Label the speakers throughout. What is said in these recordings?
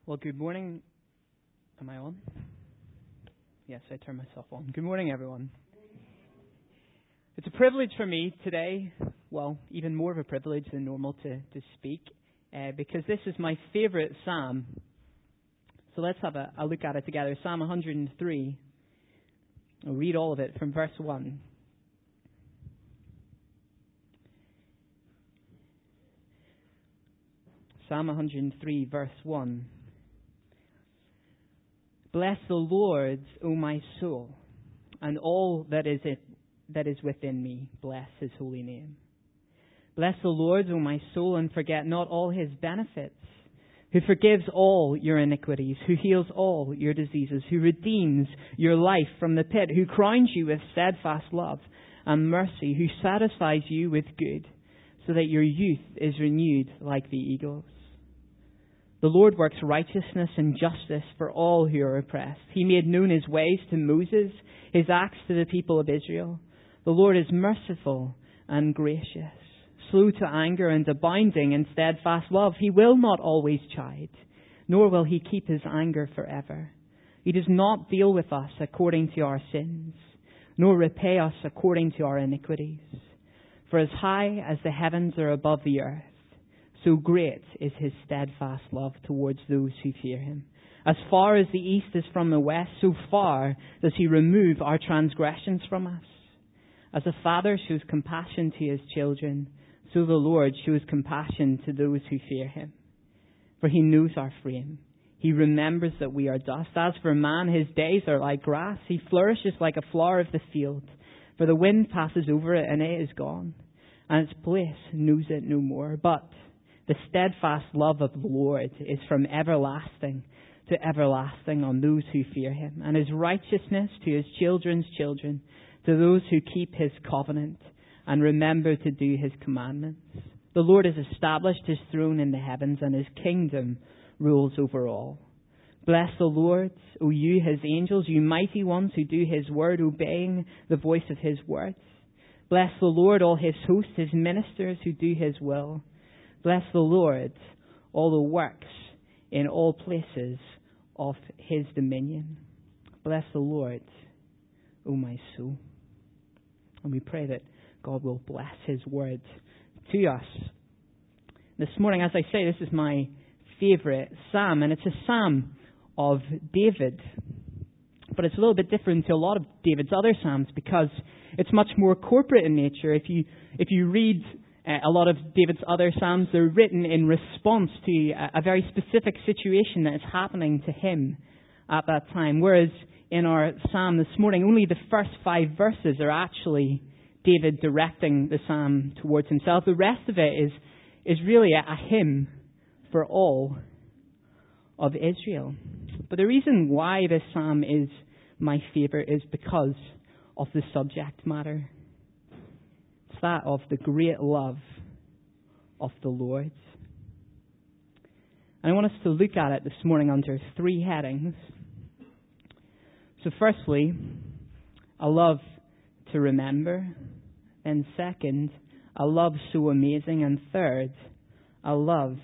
Speaker 1: Well, good morning. Am I on? Yes, I turned myself on. Good morning, everyone. It's a privilege for me today, well, even more of a privilege than normal to speak, because this is my favorite psalm. So let's have a look at it together. Psalm 103. I'll read all of it from verse 1. Psalm 103, verse 1. Bless the Lord, O my soul, and all that is within me. Bless his holy name. Bless the Lord, O my soul, and forget not all his benefits, who forgives all your iniquities, who heals all your diseases, who redeems your life from the pit, who crowns you with steadfast love and mercy, who satisfies you with good, so that your youth is renewed like the eagles. The Lord works righteousness and justice for all who are oppressed. He made known his ways to Moses, his acts to the people of Israel. The Lord is merciful and gracious, slow to anger and abounding in steadfast love. He will not always chide, nor will he keep his anger forever. He does not deal with us according to our sins, nor repay us according to our iniquities. For as high as the heavens are above the earth, so great is his steadfast love towards those who fear him. As far as the east is from the west, so far does he remove our transgressions from us. As a father shows compassion to his children, so the Lord shows compassion to those who fear him. For he knows our frame. He remembers that we are dust. As for man, his days are like grass. He flourishes like a flower of the field. For the wind passes over it and it is gone, and its place knows it no more. But the steadfast love of the Lord is from everlasting to everlasting on those who fear him, and his righteousness to his children's children, to those who keep his covenant and remember to do his commandments. The Lord has established his throne in the heavens, and his kingdom rules over all. Bless the Lord, O you his angels, you mighty ones who do his word, obeying the voice of his words. Bless the Lord, all his hosts, his ministers who do his will. Bless the Lord, all the works in all places of his dominion. Bless the Lord, O my soul. And we pray that God will bless his word to us. This morning, as I say, this is my favorite psalm, and it's a psalm of David. But it's a little bit different to a lot of David's other psalms because it's much more corporate in nature. If you read a lot of David's other psalms, they're written in response to a very specific situation that is happening to him at that time. Whereas in our psalm this morning, only the first 5 verses are actually David directing the psalm towards himself. The rest of it is really a hymn for all of Israel. But the reason why this psalm is my favorite is because of the subject matter. It's that of the great love of the Lord. And I want us to look at it this morning under 3 headings. So firstly, a love to remember. And second, a love so amazing. And third, a love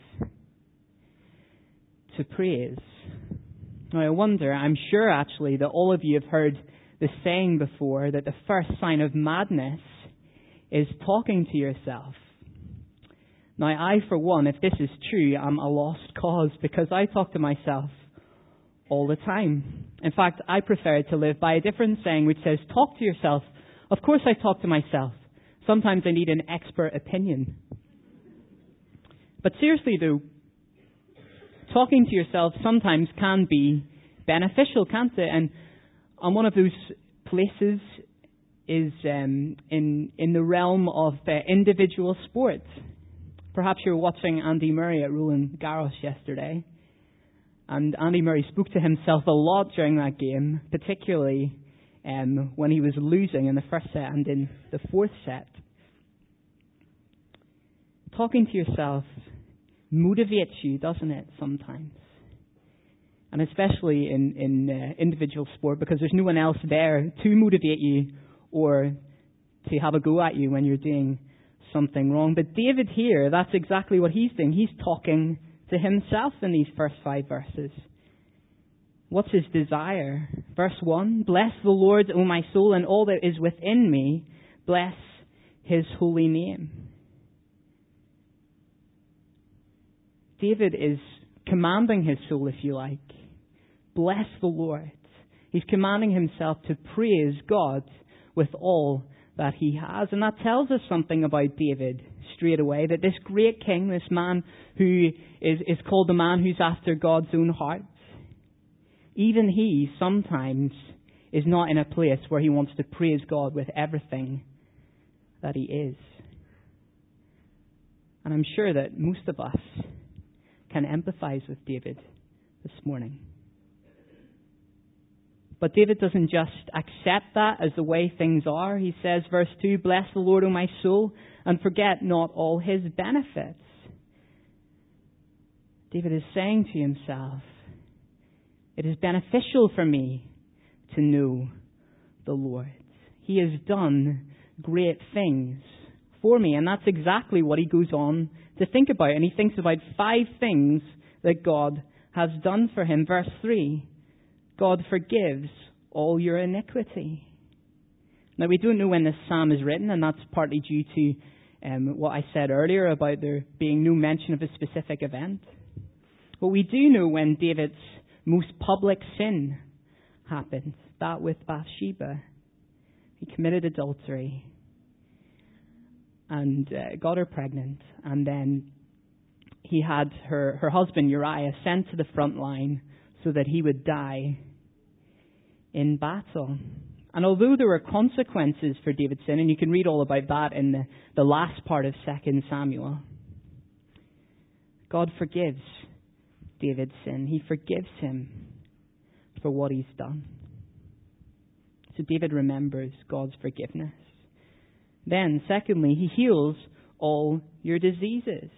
Speaker 1: to praise. Now I wonder, I'm sure actually that all of you have heard the saying before that the first sign of madness is talking to yourself. Now I, for one, if this is true, I'm a lost cause because I talk to myself all the time. In fact, I prefer to live by a different saying which says, talk to yourself. Of course I talk to myself. Sometimes I need an expert opinion. But seriously though, talking to yourself sometimes can be beneficial, can't it? And one of those places is in the realm of individual sports. Perhaps you were watching Andy Murray at Roland Garros yesterday. And Andy Murray spoke to himself a lot during that game, particularly when he was losing in the first set and in the fourth set. Talking to yourself motivates you, doesn't it, sometimes? And especially in individual sport, because there's no one else there to motivate you or to have a go at you when you're doing something wrong. But David here, that's exactly what he's doing. He's talking to himself in these first 5 verses. What's his desire? Verse 1, bless the Lord, O my soul, and all that is within me. Bless his holy name. David is commanding his soul, if you like. Bless the Lord. He's commanding himself to praise God with all that he has. And that tells us something about David straight away, that this great king, this man who is called the man who's after God's own heart, even he sometimes is not in a place where he wants to praise God with everything that he is. And I'm sure that most of us can empathize with David this morning. But David doesn't just accept that as the way things are. He says, verse 2, bless the Lord, O my soul, and forget not all his benefits. David is saying to himself, it is beneficial for me to know the Lord. He has done great things for me. And that's exactly what he goes on to think about. And he thinks about 5 things that God has done for him. Verse 3, God forgives all your iniquity. Now, we don't know when this psalm is written, and that's partly due to what I said earlier about there being no mention of a specific event. But we do know when David's most public sin happened, that with Bathsheba. He committed adultery and got her pregnant, and then he had her husband Uriah sent to the front line so that he would die in battle. And although there were consequences for David's sin, and you can read all about that in the last part of 2 Samuel, God forgives David's sin. He forgives him for what he's done. So David remembers God's forgiveness. Then, secondly, he heals all your diseases.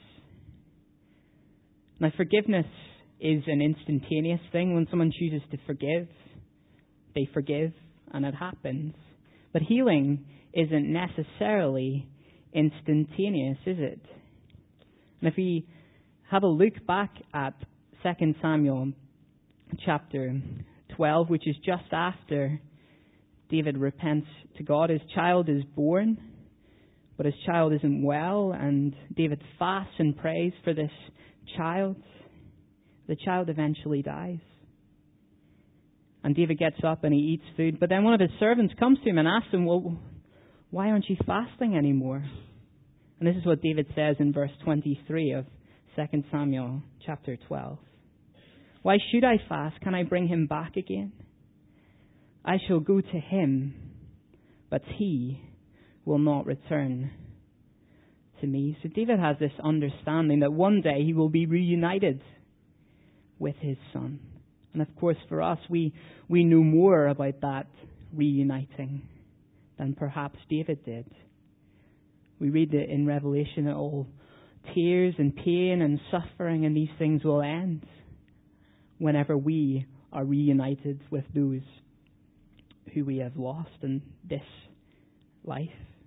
Speaker 1: Now, forgiveness is an instantaneous thing. When someone chooses to forgive, they forgive, and it happens. But healing isn't necessarily instantaneous, is it? And if we have a look back at 2 Samuel chapter 12, which is just after David repents to God, his child is born, but his child isn't well, and David fasts and prays for this child. The child eventually dies. And David gets up and he eats food. But then one of his servants comes to him and asks him, well, why aren't you fasting anymore? And this is what David says in verse 23 of 2 Samuel chapter 12. Why should I fast? Can I bring him back again? I shall go to him, but he will not return to me. So David has this understanding that one day he will be reunited with his son. And of course for us, we know more about that reuniting than perhaps David did. We read that in Revelation that all tears and pain and suffering and these things will end whenever we are reunited with those who we have lost in this life.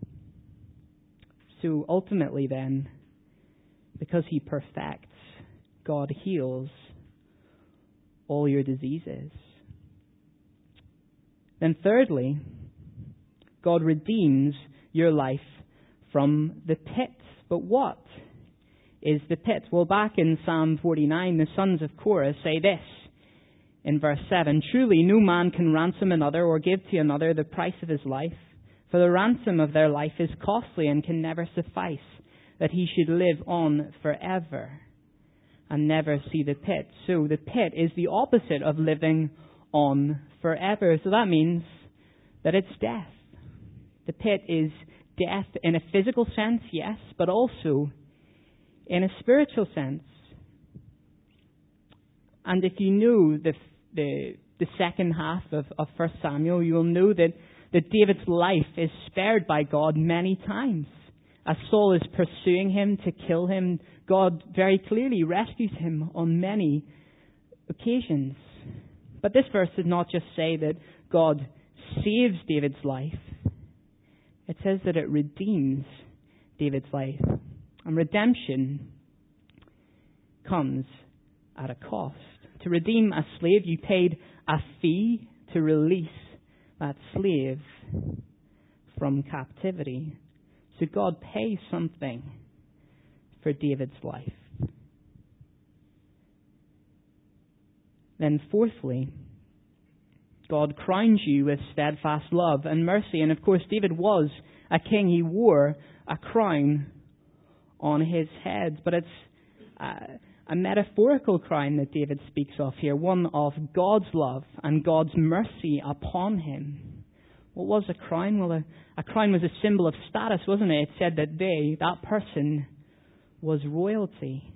Speaker 1: So ultimately then, because he perfects, God heals all your diseases. Then thirdly, God redeems your life from the pit. But what is the pit? Well, back in Psalm 49, the sons of Korah say this in verse 7, truly no man can ransom another or give to another the price of his life, for the ransom of their life is costly and can never suffice, that he should live on forever and never see the pit. So the pit is the opposite of living on forever. So that means that it's death. The pit is death in a physical sense, yes, but also in a spiritual sense. And if you know the second half of 1 Samuel, you will know that David's life is spared by God many times. As Saul is pursuing him to kill him, God very clearly rescues him on many occasions. But this verse does not just say that God saves David's life. It says that it redeems David's life. And redemption comes at a cost. To redeem a slave, you paid a fee to release that slave from captivity. So God pays something for David's life. Then fourthly, God crowns you with steadfast love and mercy. And of course, David was a king. He wore a crown on his head. But it's a metaphorical crown that David speaks of here, one of God's love and God's mercy upon him. What was a crown? Well, a crown was a symbol of status, wasn't it? It said that that person, was royalty.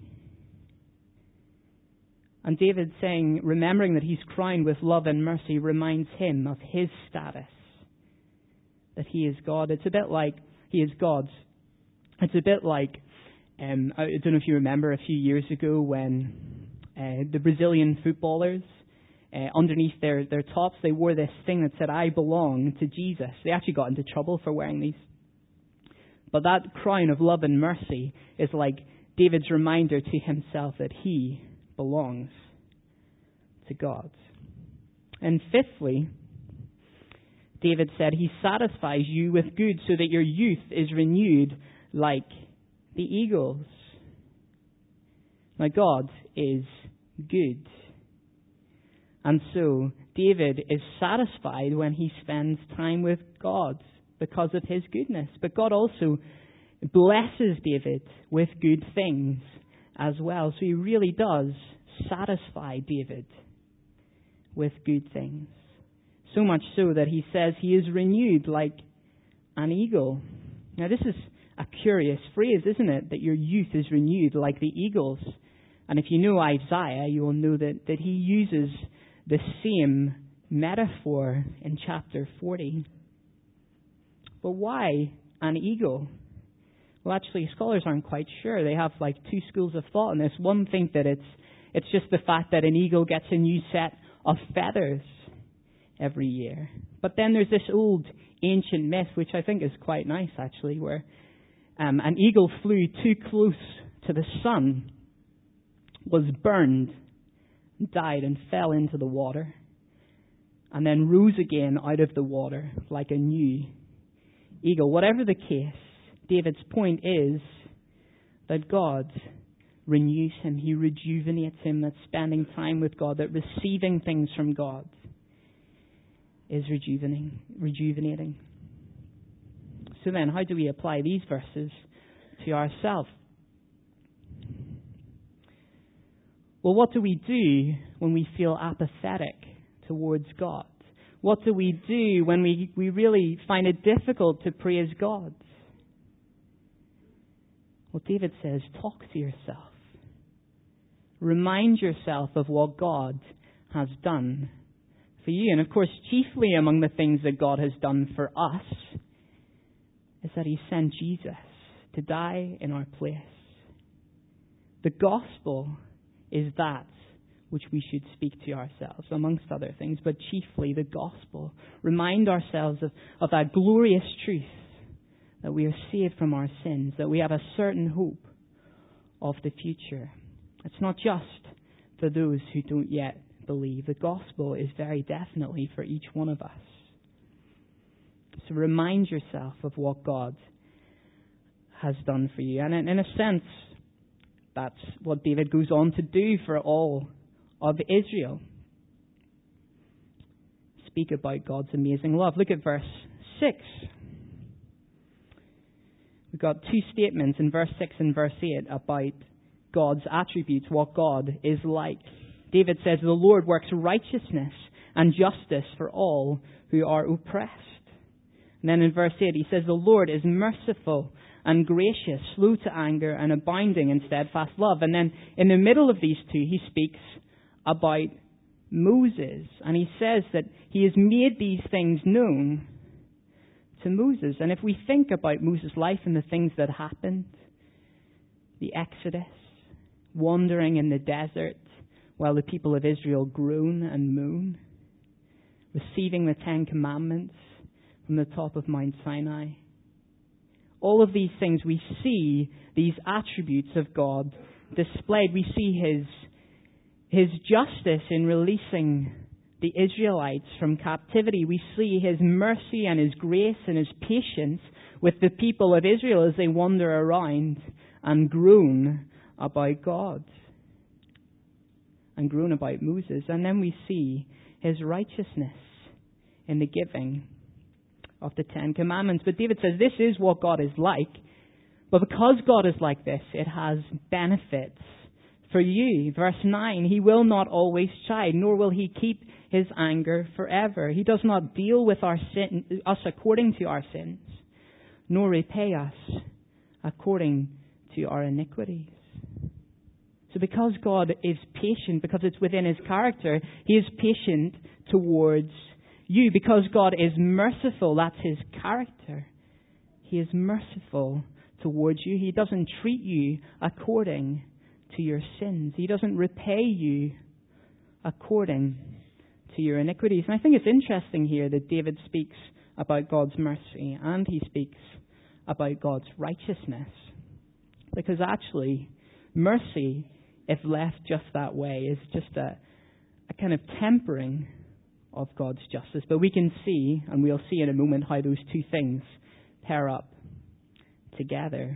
Speaker 1: And David saying, remembering that he's crowned with love and mercy, reminds him of his status, that he is God. It's a bit like he is God's. It's a bit like, I don't know if you remember a few years ago when the Brazilian footballers, underneath their tops, they wore this thing that said, I belong to Jesus. They actually got into trouble for wearing these. But that crown of love and mercy is like David's reminder to himself that he belongs to God. And fifthly, David said, he satisfies you with good so that your youth is renewed like the eagles. Now God is good. And so David is satisfied when he spends time with God because of his goodness. But God also blesses David with good things as well. So he really does satisfy David with good things. So much so that he says he is renewed like an eagle. Now this is a curious phrase, isn't it? That your youth is renewed like the eagles. And if you know Isaiah, you will know that he uses the same metaphor in chapter 40. But why an eagle? Well, actually, scholars aren't quite sure. They have like two schools of thought on this. One think that it's just the fact that an eagle gets a new set of feathers every year. But then there's this old ancient myth, which I think is quite nice actually, where an eagle flew too close to the sun, was burned, died and fell into the water, and then rose again out of the water like a new eagle. Whatever the case, David's point is that God renews him. He rejuvenates him. That spending time with God, that receiving things from God is rejuvenating. So then, how do we apply these verses to ourselves? Well, what do we do when we feel apathetic towards God? What do we do when we really find it difficult to praise God? Well, David says, talk to yourself. Remind yourself of what God has done for you. And of course, chiefly among the things that God has done for us is that he sent Jesus to die in our place. The gospel is that which we should speak to ourselves, amongst other things, but chiefly the gospel. Remind ourselves of that glorious truth that we are saved from our sins, that we have a certain hope of the future. It's not just for those who don't yet believe. The gospel is very definitely for each one of us. So remind yourself of what God has done for you. And in a sense, that's what David goes on to do for all of Israel. Speak about God's amazing love. Look at verse 6. We've got two statements in verse 6 and verse 8 about God's attributes, what God is like. David says, the Lord works righteousness and justice for all who are oppressed. And then in verse 8 he says, the Lord is merciful and gracious, slow to anger and abounding in steadfast love. And then in the middle of these two he speaks about Moses. And he says that he has made these things known to Moses. And if we think about Moses' life and the things that happened, the Exodus, wandering in the desert while the people of Israel groan and moan, receiving the Ten Commandments from the top of Mount Sinai. All of these things, we see these attributes of God displayed. We see his justice in releasing the Israelites from captivity. We see his mercy and his grace and his patience with the people of Israel as they wander around and groan about God and groan about Moses. And then we see his righteousness in the giving of the Ten Commandments. But David says this is what God is like. But because God is like this, it has benefits for you. Verse 9, he will not always chide, nor will he keep his anger forever. He does not deal with us according to our sins, nor repay us according to our iniquities. So because God is patient, because it's within his character, he is patient towards you. Because God is merciful, that's his character. He is merciful towards you. He doesn't treat you according to your sins. He doesn't repay you according to your iniquities. And I think it's interesting here that David speaks about God's mercy and he speaks about God's righteousness. Because actually, mercy, if left just that way, is just a kind of tempering of God's justice. But we can see, and we'll see in a moment, how those two things pair up together.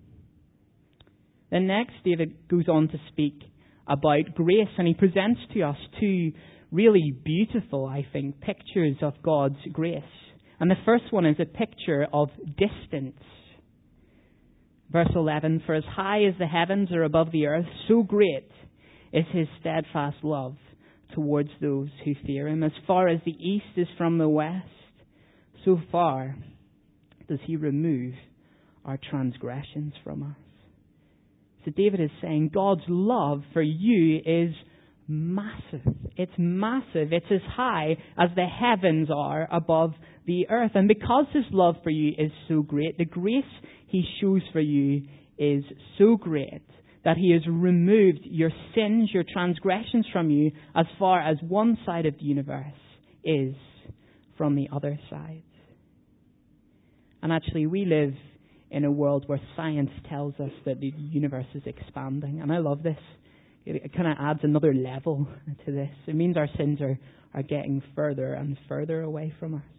Speaker 1: Then next, David goes on to speak about grace, and he presents to us two really beautiful, I think, pictures of God's grace. And the first one is a picture of distance. Verse 11, for as high as the heavens are above the earth, so great is his steadfast love towards those who fear him. As far as the east is from the west, so far does he remove our transgressions from us. So David is saying God's love for you is massive. It's massive. It's as high as the heavens are above the earth. And because his love for you is so great, the grace he shows for you is so great that he has removed your sins, your transgressions from you as far as one side of the universe is from the other side. And actually, we live in a world where science tells us that the universe is expanding. And I love this. It kind of adds another level to this. It means our sins are getting further and further away from us.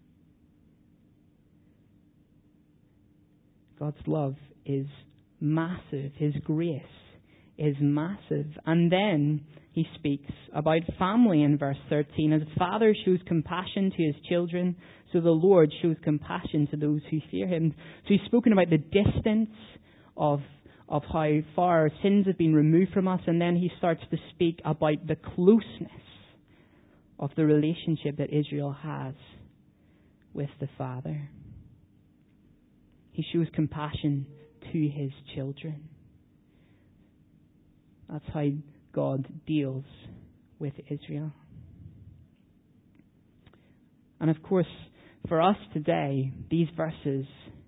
Speaker 1: God's love is massive. His grace is massive. And then he speaks about family in verse 13. As a father shows compassion to his children, so the Lord shows compassion to those who fear him. So he's spoken about the distance of how far our sins have been removed from us. And then he starts to speak about the closeness of the relationship that Israel has with the Father. He shows compassion to his children. That's how God deals with Israel. And of course, for us today, these verses,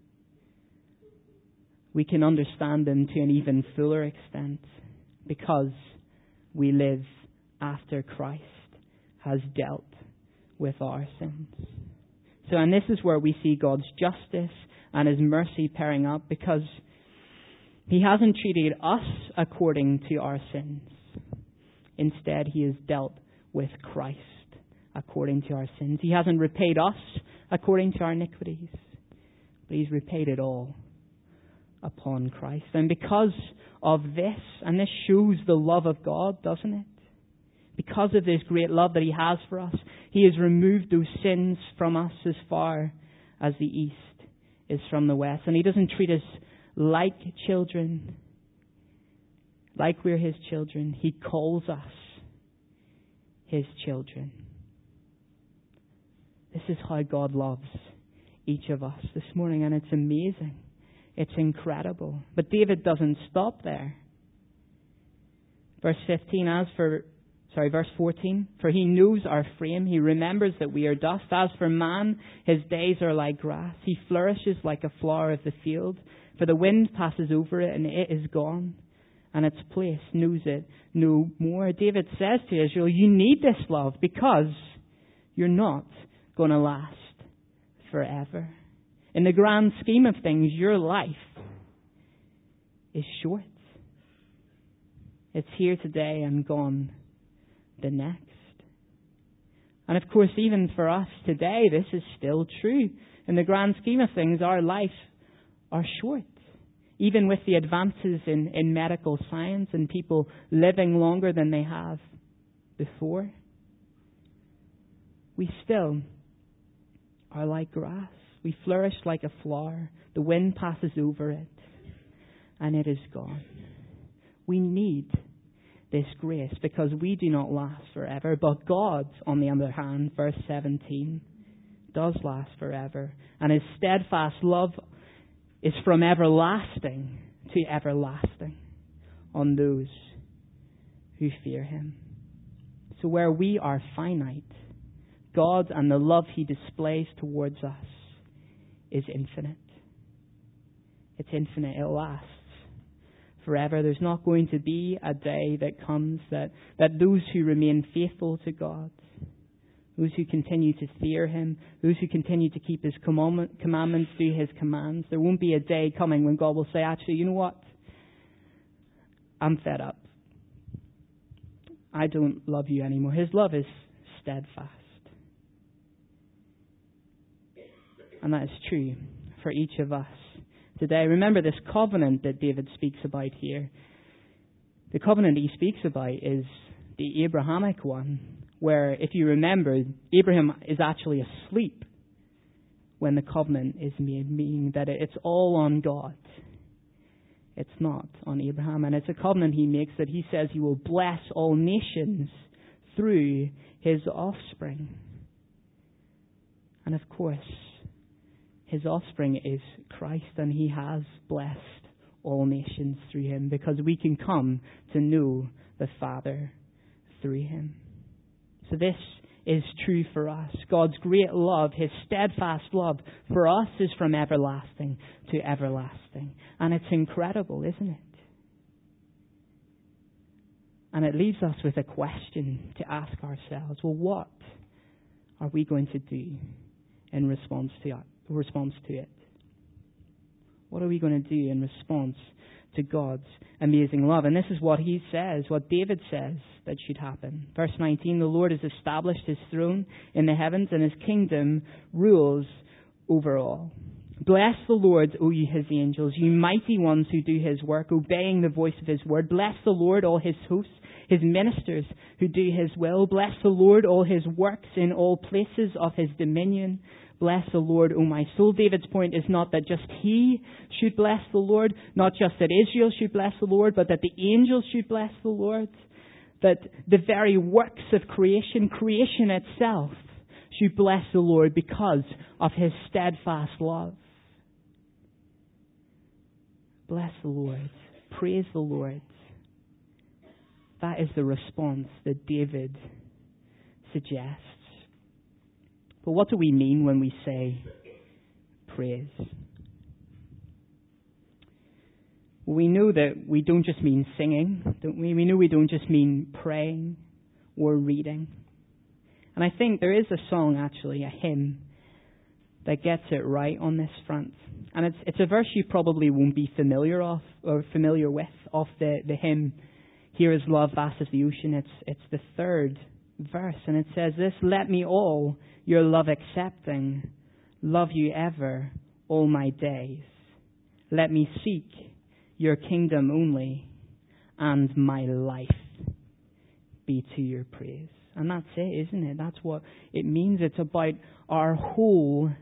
Speaker 1: we can understand them to an even fuller extent because we live after Christ has dealt with our sins. So, and this is where we see God's justice and his mercy pairing up, because he hasn't treated us according to our sins. Instead, he has dealt with Christ according to our sins. He hasn't repaid us according to our iniquities, but he's repaid it all upon Christ. And because of this, and this shows the love of God, doesn't it? Because of this great love that he has for us, he has removed those sins from us as far as the east is from the west. And he doesn't treat us like children, like we're his children. He calls us his children. This is how God loves each of us this morning, and it's amazing. It's incredible. But David doesn't stop there. Verse 14, for he knows our frame. He remembers that we are dust. As for man, his days are like grass. He flourishes like a flower of the field. For the wind passes over it and it is gone, and its place knows it no more. David says to Israel, you need this love because you're not going to last forever. In the grand scheme of things, your life is short. It's here today and gone the next. And of course, even for us today, this is still true. In the grand scheme of things, our lives are short. Even with the advances in medical science and people living longer than they have before, we still are like grass. We flourish like a flower. The wind passes over it, and it is gone. We need this grace because we do not last forever. But God, on the other hand, verse 17, does last forever. And His steadfast love is from everlasting to everlasting on those who fear Him. So where we are finite, God and the love He displays towards us is infinite. It's infinite. It lasts forever. There's not going to be a day that comes that those who remain faithful to God, those who continue to fear Him, those who continue to keep His commandments, do His commands, there won't be a day coming when God will say, actually, you know what? I'm fed up. I don't love you anymore. His love is steadfast. And that is true for each of us today. Remember this covenant that David speaks about here. The covenant he speaks about is the Abrahamic one, where, if you remember, Abraham is actually asleep when the covenant is made, meaning that it's all on God. It's not on Abraham. And it's a covenant he makes that he says he will bless all nations through his offspring. And of course, his offspring is Christ, and He has blessed all nations through Him because we can come to know the Father through Him. So this is true for us. God's great love, His steadfast love for us is from everlasting to everlasting. And it's incredible, isn't it? And it leaves us with a question to ask ourselves. Well, what are we going to do in response to it? What are we going to do in response to God's amazing love? And this is what he says, what David says that should happen. Verse 19, the Lord has established His throne in the heavens, and His kingdom rules over all. Bless the Lord, O you His angels, you mighty ones who do His work, obeying the voice of His word. Bless the Lord, all His hosts, His ministers who do His will. Bless the Lord, all His works in all places of His dominion. Bless the Lord, O my soul. David's point is not that just he should bless the Lord, not just that Israel should bless the Lord, but that the angels should bless the Lord. That the very works of creation itself, should bless the Lord because of His steadfast love. Bless the Lord. Praise the Lord. That is the response that David suggests. But what do we mean when we say praise? Well, we know that we don't just mean singing, don't we? We know we don't just mean praying or reading. And I think there is a song, actually, a hymn, that gets it right on this front. And it's a verse you probably won't be familiar with off the hymn, Here is Love, Vast as the Ocean. It's the third verse, and it says this: let me all your love accepting, love you ever all my days. Let me seek your kingdom only, and my life be to your praise. And that's it, isn't it? That's what it means. It's about our whole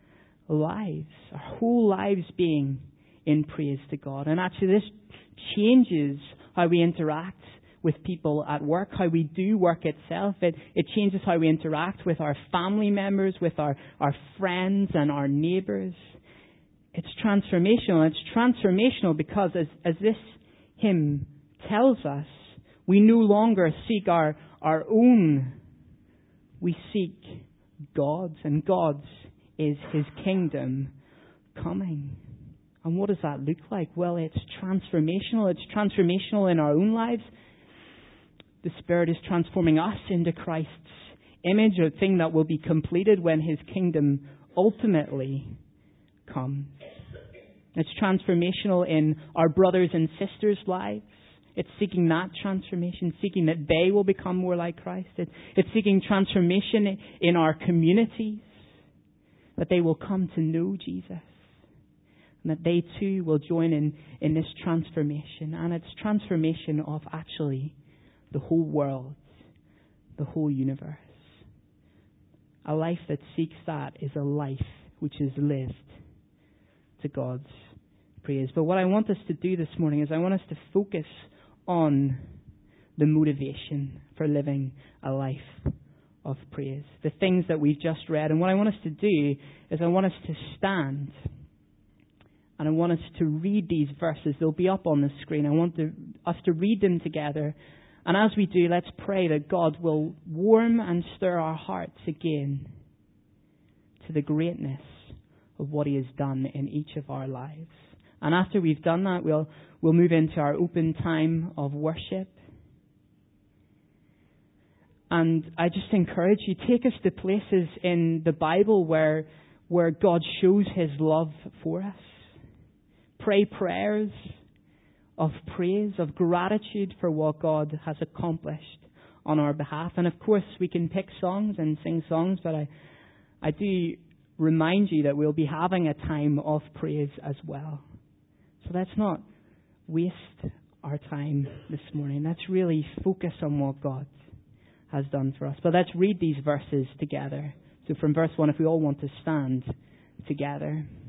Speaker 1: lives being in praise to God. And actually this changes how we interact with people at work, how we do work itself. It changes how we interact with our family members, with our friends and our neighbours. It's transformational. It's transformational because as this hymn tells us, we no longer seek our own. We seek God's, and God's is His kingdom coming. And what does that look like? Well, it's transformational. It's transformational in our own lives. The Spirit is transforming us into Christ's image, a thing that will be completed when His kingdom ultimately comes. It's transformational in our brothers and sisters' lives, It's seeking that transformation, seeking that they will become more like Christ. It's seeking transformation in our communities, that they will come to know Jesus, and that they too will join in this transformation. And it's transformation of actually the whole world, the whole universe. A life that seeks that is a life which is lived to God's praise. But what I want us to do this morning is I want us to focus on the motivation for living a life of praise. The things that we've just read. And what I want us to do is I want us to stand and I want us to read these verses. They'll be up on the screen. I want us to read them together. And as we do, let's pray that God will warm and stir our hearts again to the greatness of what He has done in each of our lives. And after we've done that, we'll move into our open time of worship. And I just encourage you, take us to places in the Bible where God shows His love for us. Pray prayers of praise, of gratitude for what God has accomplished on our behalf. And of course, we can pick songs and sing songs, but I do remind you that we'll be having a time of praise as well. So let's not waste our time this morning. Let's really focus on what God has done for us. But let's read these verses together. So from verse 1, if we all want to stand together.